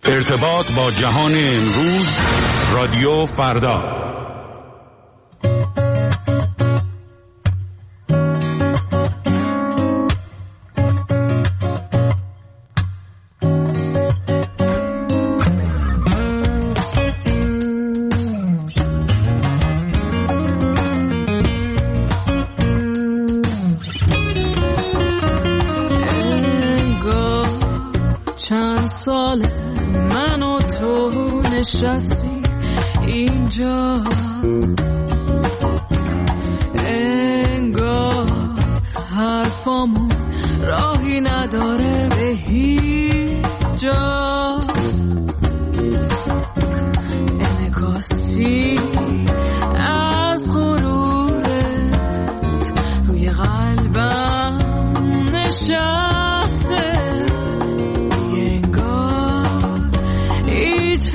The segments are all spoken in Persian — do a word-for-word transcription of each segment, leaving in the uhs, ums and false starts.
ارتباط با جهان امروز، رادیو فردا. نشستی اینجا، انگار حرفامون راهی نداره به هیچ جا. انعکاسی از غرورت روی قلبم نشسته، انگار هیچ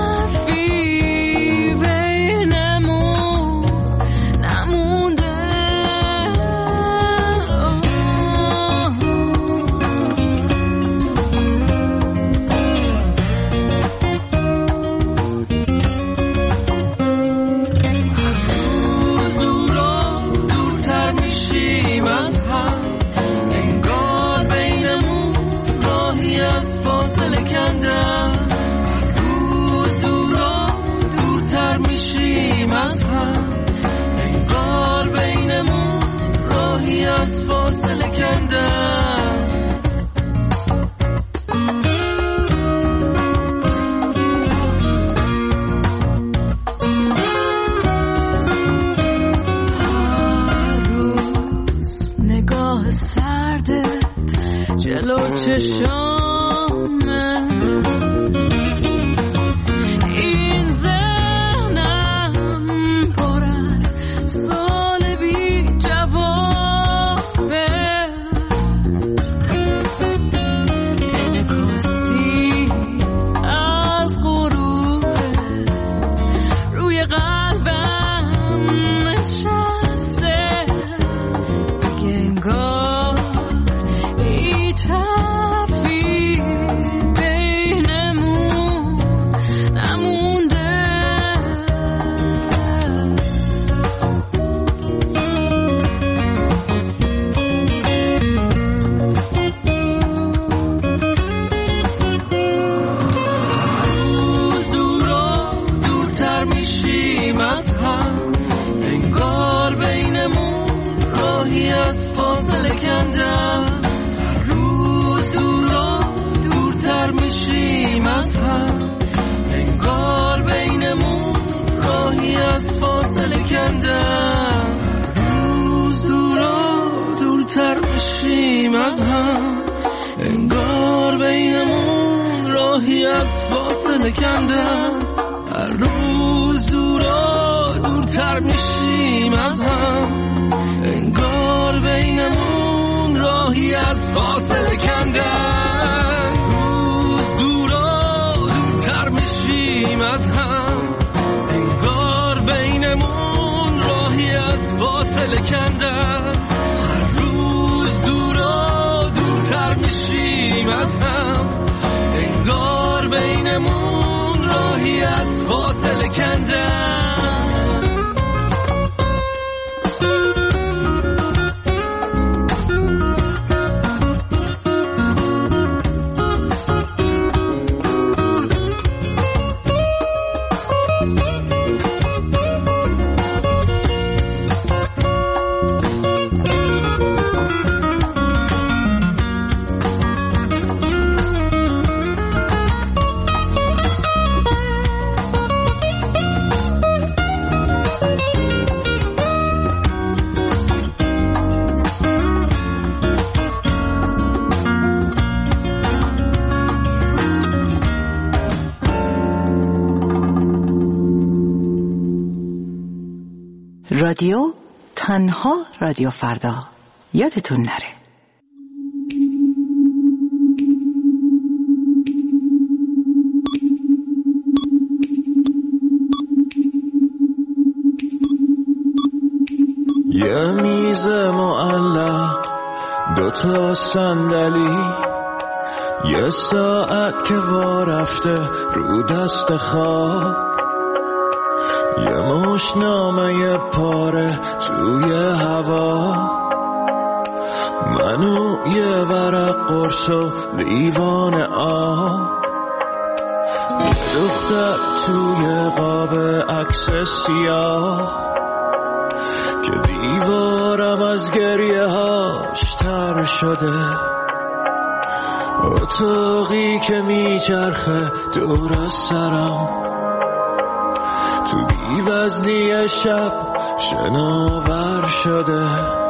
از فاصله کندم. هر روز نگاه سردت جلو چشامه، این ذهنم پر از سال بی جواب. انگار بینمون راهی از فاصله کندم. روز دورا دورتر میشیم از هم، انگار بینمون راهی از فاصله کندم. هر روز دورا دورتر میشیم از هم، انگار بینمون راهی از فاصله کندم. از هم، انگار بینمون راهی از فاصله کندن. هر روز دورا دورتر میشیم از هم، انگار بینمون راهی از فاصله کندن. رادیو تنها رادیو فردا، یادتون نره. یه میز معلق، دوتا صندلی، یه ساعت که وا رفته رو دست خواب، یه مشنامه یه پاره توی هوا، منو یه ورق قرص و لیوان آب، یه دختر توی قاب عکس سیاه که دیوارم از گریه هاش تر شده، اتاقی که میچرخه دور از سرم، تو بی‌وزنی شب شناور شده،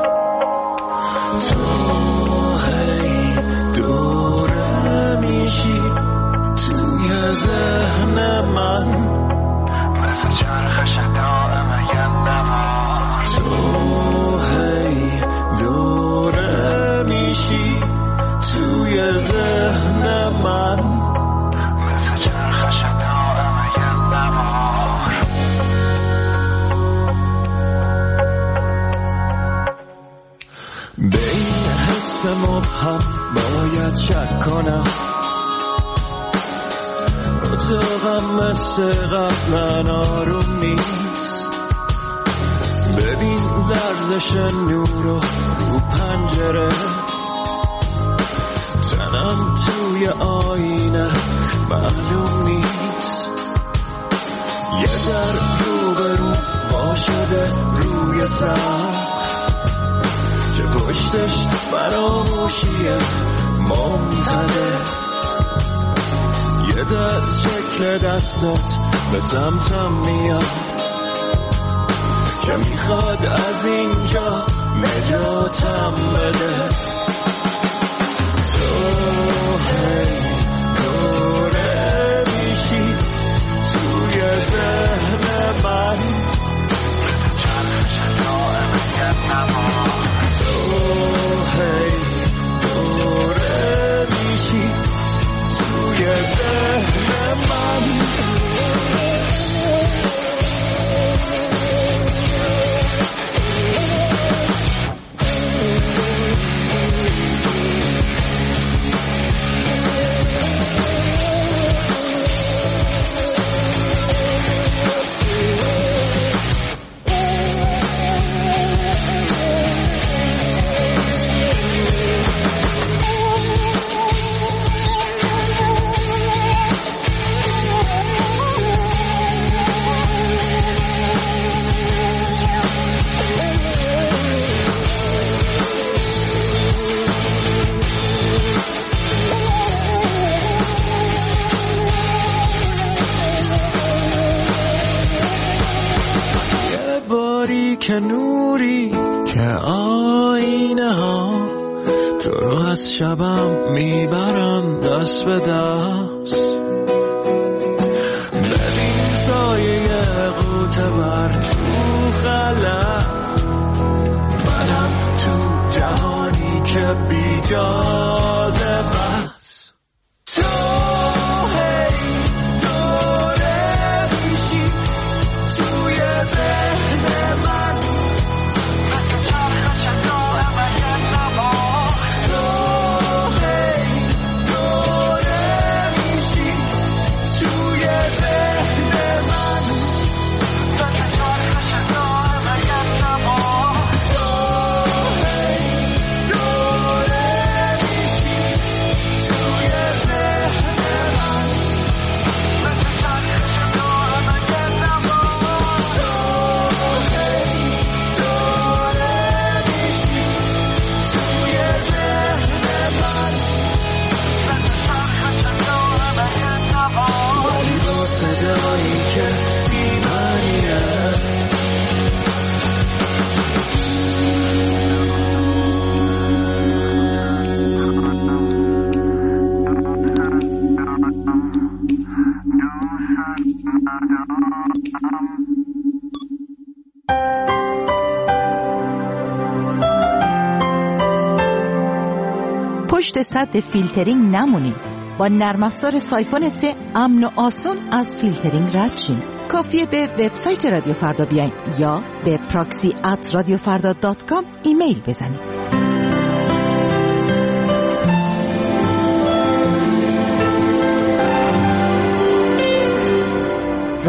تو هی دوره میشی توی ذهن من، مثل چرخش دائم یه نوا، تو هی دوره میشی توی ذهن من، مثل چرخش دائم یه نوار. به این حس مبهم باید شک کنم، اتاقم مثل قبلا آروم نیست، ببین لرزش نور رو رو پنجره، تنم توی آینه معلوم نیست، یه در رو به رو با شده روی سر که پشتش فراموشیه ممتده، یه دست شکل دستت به سمتم میاد که میخواد از اینجا نجاتم بده، تو هی دوره میشی توی ذهن من، تو هی دوره میشی توی ذهن من. که نوری که آینه ها تو رو از شبم میبرن دست به دست، ببین سایه قوطه بر تو خلا، منم تو جهانی که بی جازه بس، تو هی دوره میشی توی ذهن من، پشت سد فیلترینگ نمونید. با نرم افزار سایفون سه امن و آسان از فیلترینگ رد شین. کافیه به وبسایت رادیو فردا بیاین یا به پراکسی ات رادیو فردا دات کام ایمیل بزنید.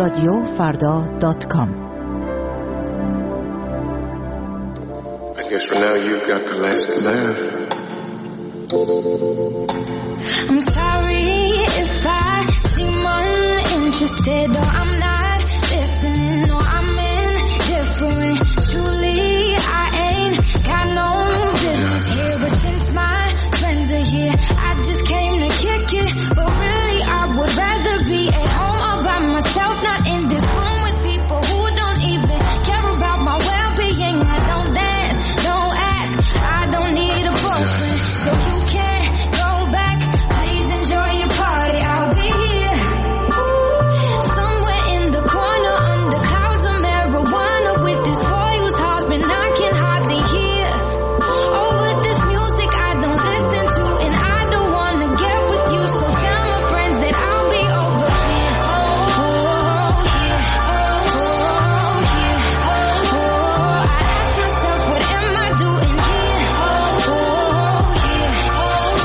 رادیو فردا دات کام. I guess for now you've got the last laugh. I'm sorry if I seem uninterested or I'm not listening or I'm indifferent. Truly, I ain't got no business here, but since my friends are here, I just came to kick it. But really, I would rather be at home all by myself, not in this room with people who don't even care about my well-being. I don't dance, don't ask, I don't need a boyfriend, so you can't go back. Please enjoy your party, I'll be here somewhere in the corner under clouds of marijuana with this boy who's hollering I can hardly hear. Oh, with this music I don't listen to, and I don't wanna get with you, so tell my friends that I'll be over here. Oh, here, oh, here, oh, I ask myself, what am I doing here? Oh, here, oh,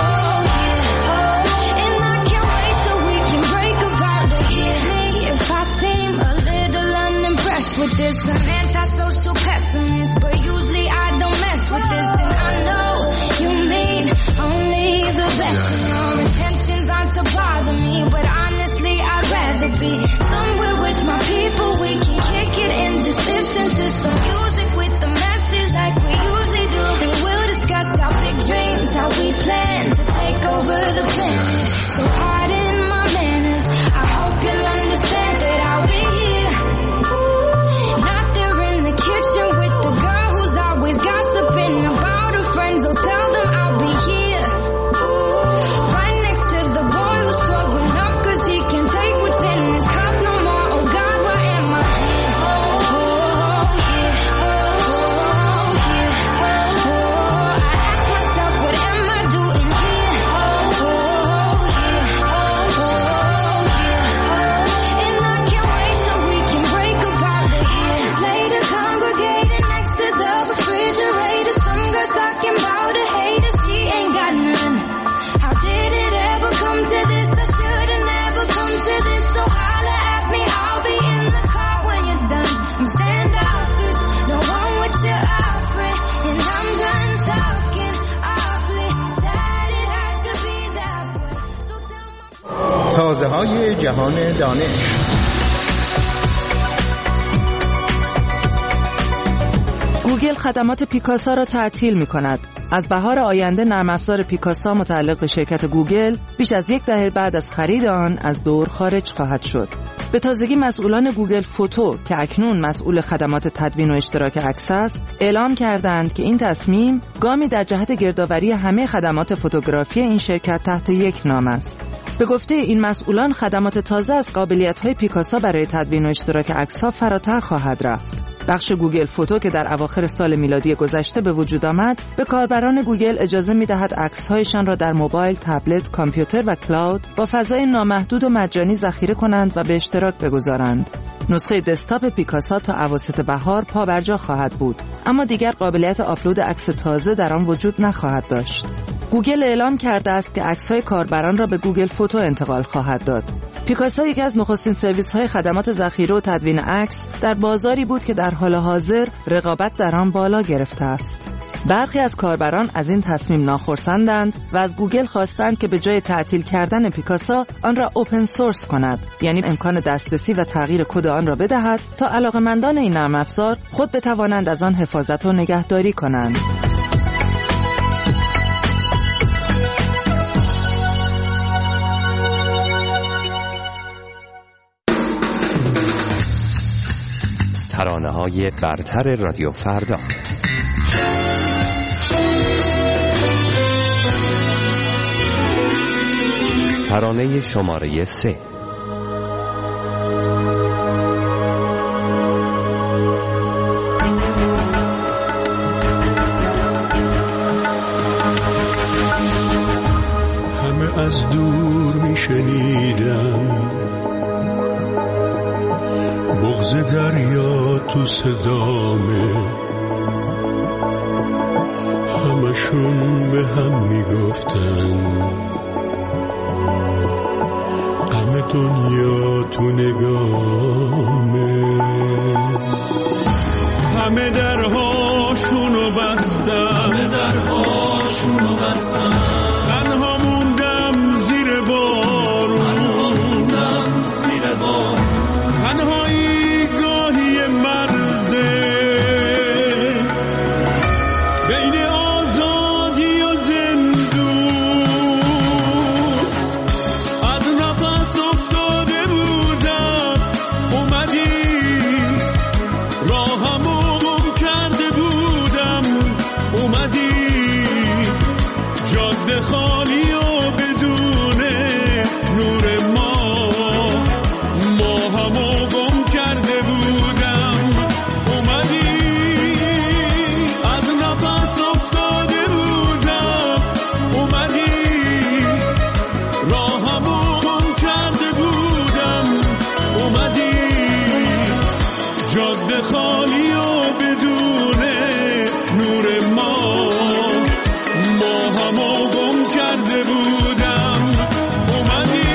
here, and I can't wait till we can break apart to hear me if I seem a little unimpressed with this. An antisocial pessimist, but usually I don't mess with this, and I know you mean only the best. And your intentions aren't to bother me, but honestly I'd rather be somewhere with my people. We can kick it and just listen to some music with the message like we usually do, and we'll discuss our big dreams, how we plan to take over the planet. So pardon my manners, I hope you'll understand that I'll be here. Not there in the kitchen with the girl who's always gossiping about her friends. Oh, tell them I'll be here right next to the boy who's throwing up cause he can't take what's in his cup no more. Oh God, why am I here? Oh, here, oh, here, oh, I ask myself, what am I doing here? Oh, here, oh, here, and I can't wait till we can break apart the years later, congregating next to the refrigerator. Some girl talking about a hater, she ain't got none. How did it ever come to this? I should've never come to this. So holla at me, I'll be in the car when you're done. I'm standoffish, no one with your offering, and I'm done talking awfully. Sad it had to be that way. So tell my تازه های جهان دانش. گوگل خدمات پیکاسا را تعطیل می کند. از بهار آینده نرم افزار پیکاسا متعلق به شرکت گوگل بیش از یک دهه بعد از خرید آن از دور خارج خواهد شد. به تازگی مسئولان گوگل فوتو که اکنون مسئول خدمات تدوین و اشتراک عکس است، اعلام کردند که این تصمیم گامی در جهت گردآوری همه خدمات فوتوگرافی این شرکت تحت یک نام است. به گفته این مسئولان، خدمات تازه از قابلیت‌های پیکاسا برای تدوین و اشتراک عکس‌ها فراتر خواهد رفت. بخش گوگل فوتو که در اواخر سال میلادی گذشته به وجود آمد، به کاربران گوگل اجازه می‌دهد عکس‌هایشان را در موبایل، تبلت، کامپیوتر و کلاود با فضای نامحدود و مجانی ذخیره کنند و به اشتراک بگذارند. نسخه دسکتاپ پیکاسا تا اواسط بهار پابرجا خواهد بود، اما دیگر قابلیت آپلود عکس تازه در آن وجود نخواهد داشت. گوگل اعلام کرده است که عکس‌های کاربران را به گوگل فوتو انتقال خواهد داد. پیکاسا یکی از نخستین سرویس‌های خدمات ذخیره و تدوین عکس در بازاری بود که در حال حاضر رقابت در آن بالا گرفته است. برخی از کاربران از این تصمیم ناخرسندند و از گوگل خواستند که به جای تعطیل کردن پیکاسا آن را اوپن سورس کند، یعنی امکان دسترسی و تغییر کد آن را بدهد تا علاقه‌مندان این نرم افزار خود بتوانند از آن حفاظت و نگهداری کنند. ترانه‌های برتر رادیو فردا. ترانه شماره سه. همه از دور میشنیدم بغض دریا تو صدامه، همشون به هم میگفتن غم دنیا تو نگامه. همه درهاشونو بستم، همه درهاشونو بستم، تنها موندم زیر بارون، تنها موندم زیر بارون. تنهایی گاهی مرزه بین آزادی و زندون، از نفس افتاده بودم اومدی، راهمو گم کرده بودم اومدی، جاده خالی و بدون نور ما، ماهمو گم کرده بودم اومدی، از نفس افتاده بودم اومدی، راهمو گم کرده بودم اومدی، جاده خالی و بدون نور ما، ماهمو گم کرده بودم اومدی.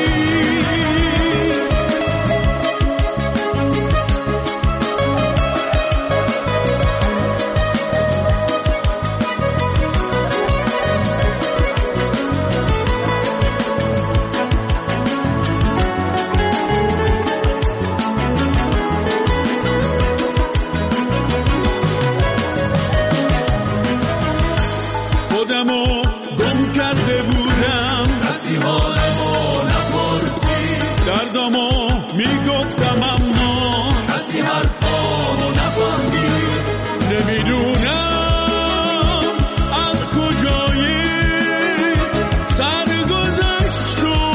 خودمو گم کرده بودم، کسی حالمو نپرسی، دردمو میگفتم اما کسی حرفامو نفهمید. نمیدونم از کجای سرگذشت و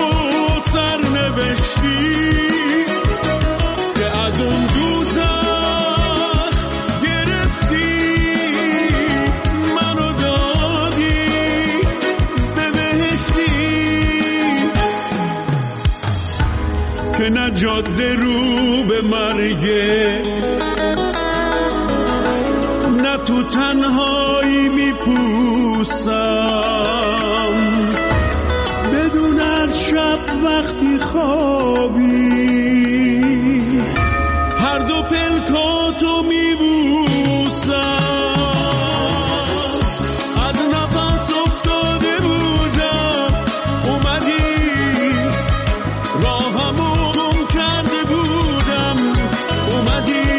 سرنوشتی که از اون دوزخ گرفتی منو دادی به بهشتی، که نه جاده رو به مرگه، نه تو تنهایی میپوسم، بدون از شب وقتی خوابی هر دو پلکاتو میبوسم، از نفس افتاده بودم اومدی، راهمو گم کرده بودم اومدی،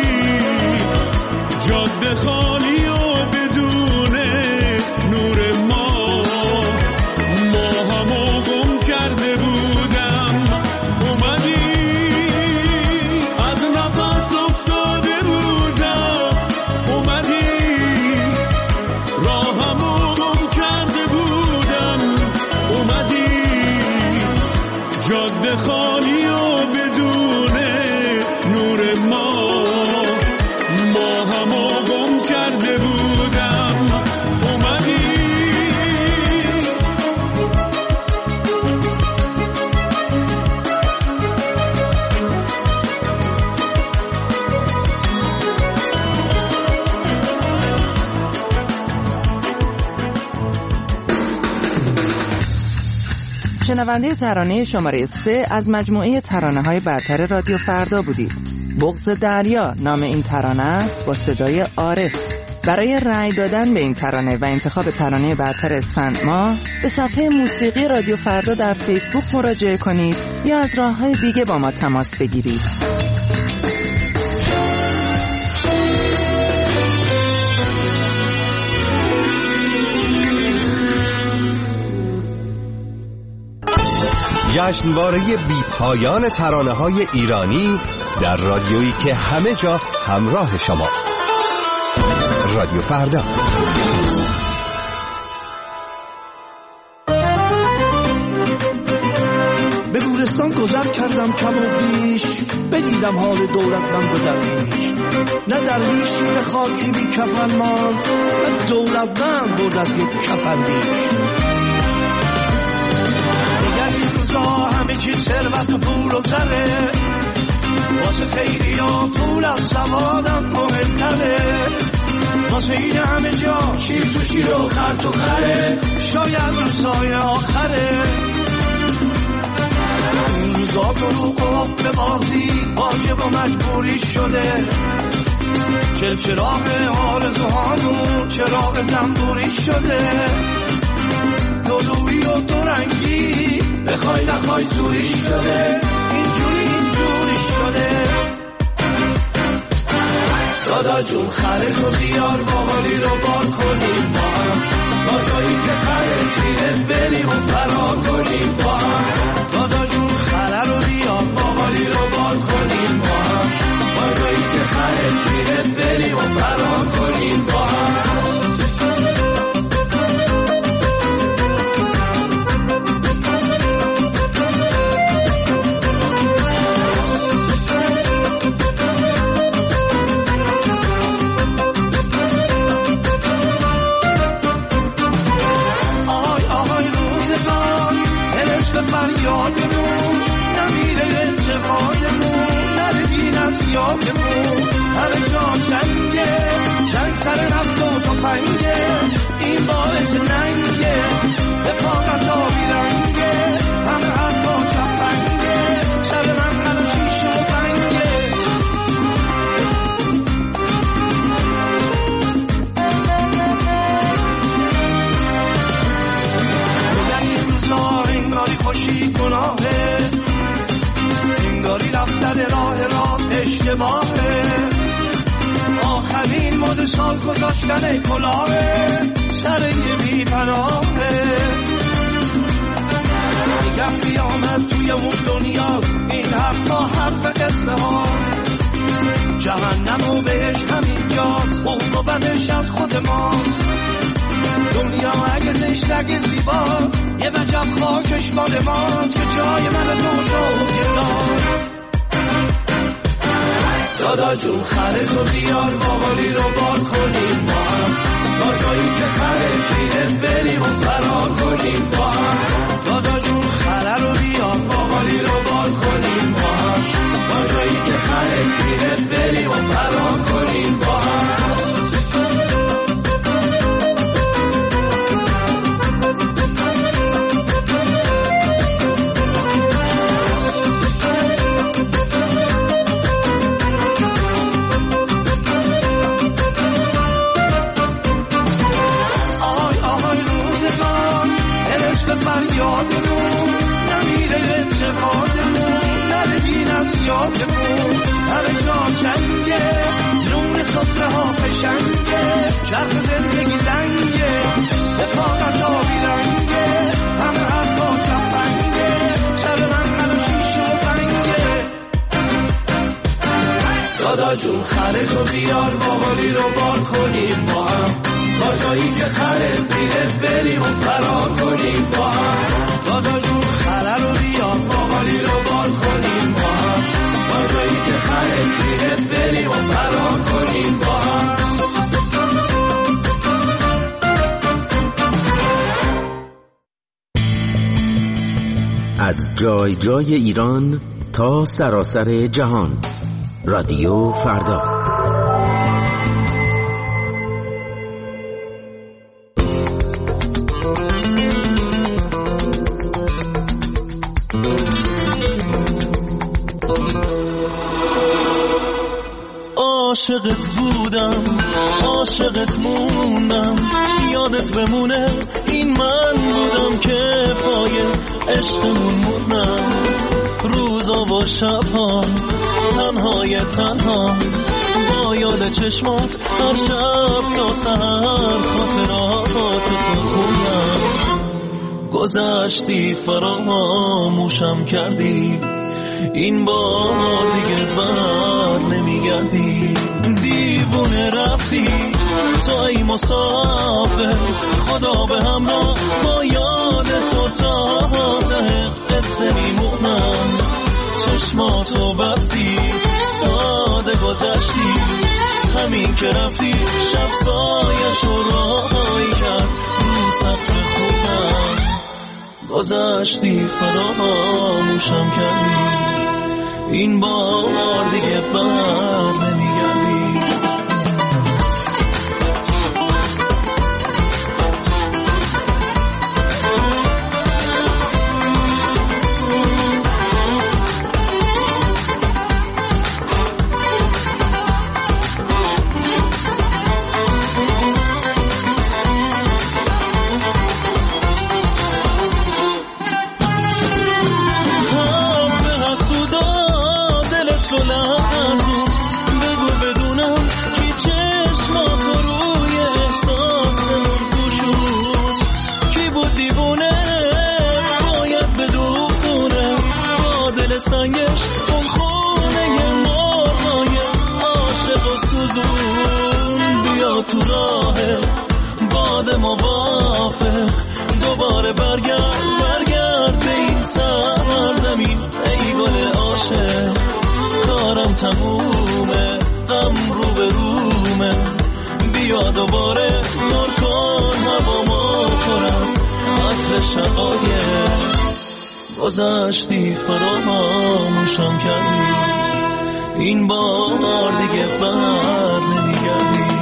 جاده خالی و بدون نور ما، ماهمو گم کرده بودم اومدی، از نفس افتاده بودم اومدی، راهمو گم کرده بودم اومدی، جاده خالی و بدون نور ما، ماهمو گم کرده بودم اومدی. شنونده ترانه شماره سه از مجموعه ترانه‌های برتر رادیو فردا بودید. بغض دریا نام این ترانه است با صدای عارف. برای رأی دادن به این ترانه و انتخاب ترانه برتر اسفند ماه به صفحه موسیقی رادیو فردا در فیسبوک مراجعه کنید یا از راه‌های دیگه با ما تماس بگیرید. جشنواره بی پایان ترانه‌های ایرانی در رادیویی که همه جا همراه شماست. رادیو فردا. به گورستان گذر کردم کم و بیش، بدیدم حال دولتمند و درویش، نه درویشی به خاکی بی کفن ماند، نه دولتمند برد از یک کفن بیش. همه چیز ثروت و پول و زره، واسه خیلی ها پول از سوادم مهمتره، واسه این همه جا شیر تو شیر و خر تو خره، شاید روزای آخره. این روزا بازی واجب و مجبوری شده، چل چراغ آرزوهامون چراغ زنبوری شده، دلویی و دورنگی بخوای نخوای زوری شده، اینجوری اینجوری شده. دادا جون خره تو بیار باقالی رو بار کنیم با هم، تا جایی که خره پیره بریم و فرار کنیم با هم. دادا جون خره رو بیار باقالی رو بار کنیم با هم، تا جایی که خره پیره بریم و فرار کنیم با هم. یادمون نمیره انتقادمون، نره دین از یادمون، همه جا جنگه، جنگ سر نفت و تفنگه، این باعث ننگه، رفاقت آبی رنگه، همه حرفا چفنگه، سر من من و شیش و بنگه. بودن این روزا انگاری خوشی گناهه، انگاری رفتن راه راست اشتباهه، آخرین مد سال گذاشتن کلاهه، سر یه بی پناهه. میگم قیامت توی اون دنیا، این حرفا حرف قصه هاست، جهنم و بهش همینجاست، خوب و بدش از خود ماست. دنیا اگه زشت اگه زیباست، یه وجب خاکش مال ماست، که جای من تو شوق داست. دادا جون خره تو بیار باقالی رو بار کنیم با هم، تا جایی که خره پیره بریم و فرار کنیم با هم. دادا جون خره رو بیار باقالی رو بار کنیم با هم، تا جایی که خره پیره بریم و فرار کنیم با هم. یادمون نمیره انتقادمون، نره دین از یادمون، همه جا جنگه، نون صفره ها فشنگه، چرخ زندگی لنگه، رفاقت آبی رنگه، همه حرفا چفنگه، سر من من و شیش و بنگه. دادا جون خره تو بیار باقالی رو بار کنیم با هم، تا جایی که خره پیره بریم و فرار کنیم با هم. دادا جون خره رو بیار باقالی رو بار کنیم با هم، تا جایی که خره پیره بریم و فرار کنیم با هم. از جای جای ایران تا سراسر جهان، رادیو فردا. عاشقت بودم، عاشقت موندم، یادت بمونه این من بودم که پای عشقمون موندم. روزا و شبها تنهای تنها با یاد چشمات، هر شب تا سحر خاطراتو تو خوندم. گذشتی فراموشم کردی، این بار دیگه بر نمیگردی. دیوونه رفتی توی مسافر، خدا به همراه با یاد تو تا ته قصه میمونم. چشماتو بستی ساده گذشتی، همین که رفتی شب سایش رو راهی کرد رو سقف خونم. گذشتی فراموشم کردی، این بار دیگه بر نمیگردی. سنگش اون خونه مرغای عاشق و سوزون. بیا تو راه باد موافق دوباره برگرد برگرد به این سرزمین ای گل عاشق. کارم تمومه غم رو به رومه بیا دوباره نور کن هوا ما پر از عطر شقایق. گذشتی فراموشم کردی این بار دیگه بر نمیگردی.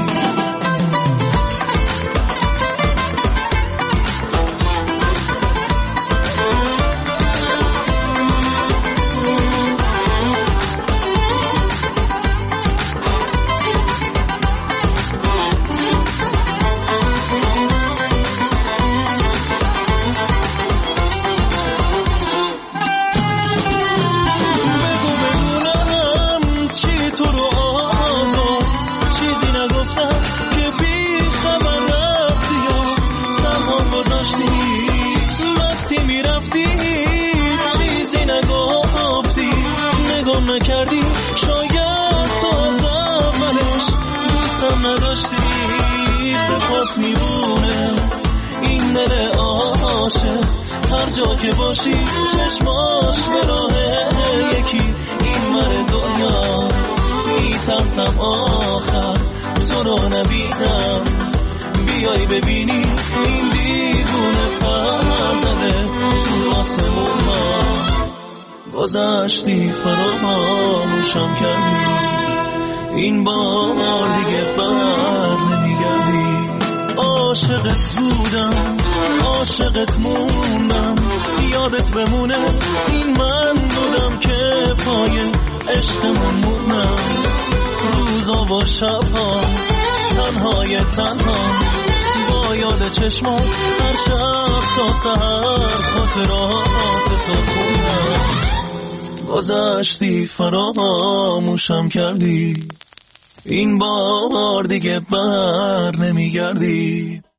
نکردی شاید تو از اولش دوستم نداشتی. به پات میمونه این دل عاشق هر جا که باشی چشماش به راه یکی این ور دنیا. میترسم آخر تو رو نبینم بیای ببینی این دیوونه پر زده تو آسمون ها. گذشتی فراموشم کردی این بار دیگه بر نمیگردی. عاشقت بودم عاشقت موندم یادت بمونه این من بودم که پای عشقمون موندم. روزا و شبها تنهای تنها با یاد چشمات هر شب تا سحر خاطرات تو خوندم. گذشتی فراموشم کردی این بار دیگه بر نمیگردی.